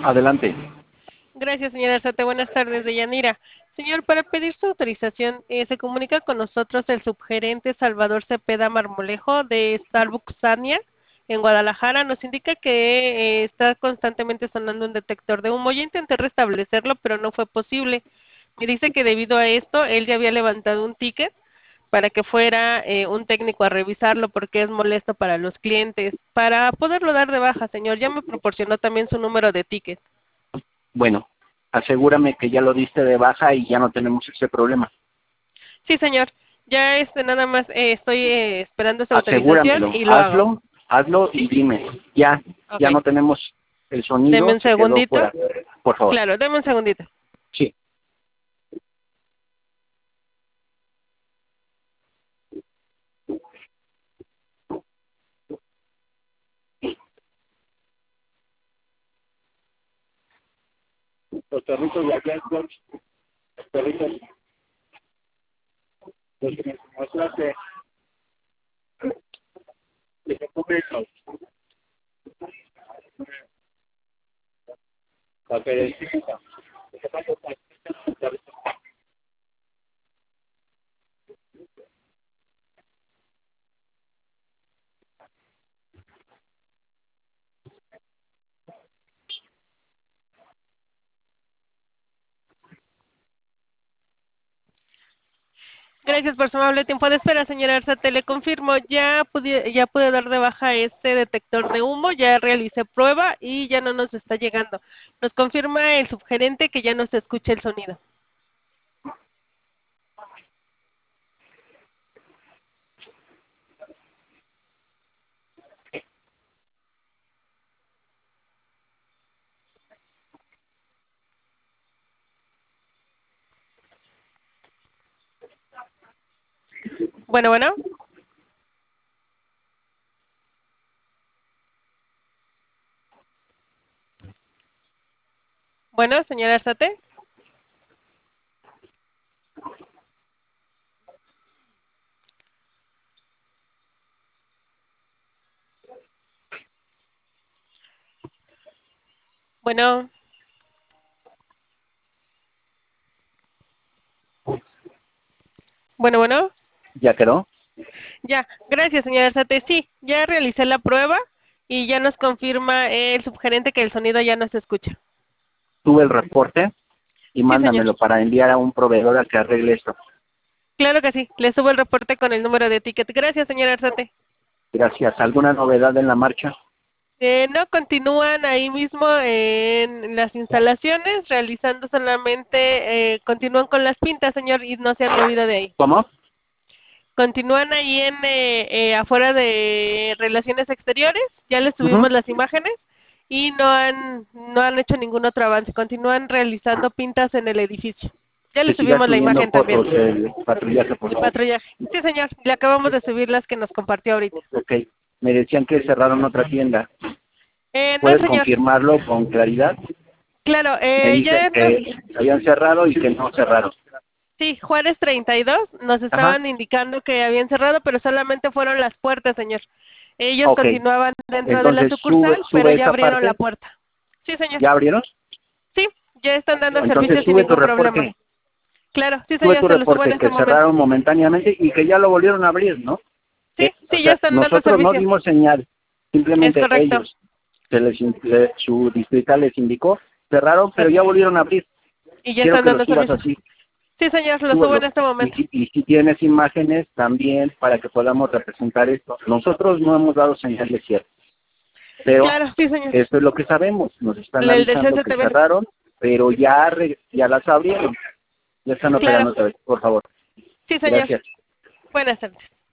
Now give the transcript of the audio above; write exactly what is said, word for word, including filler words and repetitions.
Adelante. Gracias, señora Arzate. Buenas tardes, de Yanira. Señor, para pedir su autorización, eh, se comunica con nosotros el subgerente Salvador Cepeda Marmolejo de Starbucks Sania en Guadalajara. Nos indica que eh, está constantemente sonando un detector de humo. Ya intenté restablecerlo, pero no fue posible. Me dice que debido a esto, él ya había levantado un ticket para que fuera eh, un técnico a revisarlo porque es molesto para los clientes. Para poderlo dar de baja, señor, ya me proporcionó también su número de ticket. Bueno, asegúrame que ya lo diste de baja y ya no tenemos ese problema. Sí, señor. Ya este nada más eh, estoy eh, esperando esa autorización Asegúramelo, y lo hago. hazlo, hazlo y dime. Ya, ya Okay. no tenemos el Deme sonido, un se quedó segundito. fuera. Por favor. Claro, deme un segundito. Sí. Los perritos de allá, George, los perritos, los que me mostraste, de que comen los papeles. Gracias por su amable tiempo de espera, señora Arzate. Le confirmo, ya pude, ya pude dar de baja este detector de humo, ya realicé prueba y ya no nos está llegando. Nos confirma el subgerente que ya no se escucha el sonido. Bueno, bueno. Bueno, señora Arzate. Bueno. Bueno, bueno. ¿Ya quedó? Ya, gracias, señora Arzate. Sí, ya realicé la prueba y ya nos confirma el subgerente que el sonido ya no se escucha. Sube el reporte y Sí, señor. mándamelo para enviar a un proveedor a que arregle esto. Claro que sí. Le subo el reporte con el número de ticket. Gracias, señora Arzate. Gracias. ¿Alguna novedad en la marcha? Eh, no, continúan ahí mismo en las instalaciones, realizando solamente, eh, continúan con las pintas, señor, y no se han movido de ahí. ¿Cómo? Continúan ahí en eh, eh, afuera de Relaciones Exteriores, ya les Uh-huh. subimos las imágenes y no han no han hecho ningún otro avance, continúan realizando pintas en el edificio. Ya Que les siga subimos la subiendo imagen también, fotos del patrullaje, por el favor. patrullaje. Sí, señor, le acabamos de subir las que nos compartió ahorita. Ok. Me decían que cerraron otra tienda. Eh, no, ¿Puedes señor. confirmarlo con claridad? Claro, Me eh, dicen ya nos, que habían cerrado y que no cerraron. sí, Juárez treinta y dos, nos Ajá. estaban indicando que habían cerrado, pero solamente fueron las puertas, señor. Ellos Ok. continuaban dentro de la Entonces sube, sucursal, pero sube ya esa abrieron la parte. puerta. Sí, señor. ¿Ya abrieron? Sí, ya están dando Entonces servicio sin sube tu ningún problema. reporte. Claro, sí, Sube señor, tu se lo subo en reporte este que momento. cerraron momentáneamente y que ya lo volvieron a abrir, ¿no? Sí, Que, o sí, ya sea, están dando nosotros no servicio. dimos señal. Es Simplemente correcto. ellos, se les, in- le- su distrital les indicó, cerraron, pero ya Perfecto. volvieron a abrir. Y ya Quiero están que lo dando subas servicio. así. Sí, señor, lo subo en Súbelo. este Y momento. si, y si tienes imágenes también para que podamos representar esto. Nosotros no hemos dado señal de cierre, pero Claro, sí, señor. esto es lo que sabemos. Nos están El del avisando que C C T V. cerraron, pero ya, re- ya las abrieron. Ya están Claro. operando otra vez, por favor. Sí, señor. Gracias. Buenas tardes.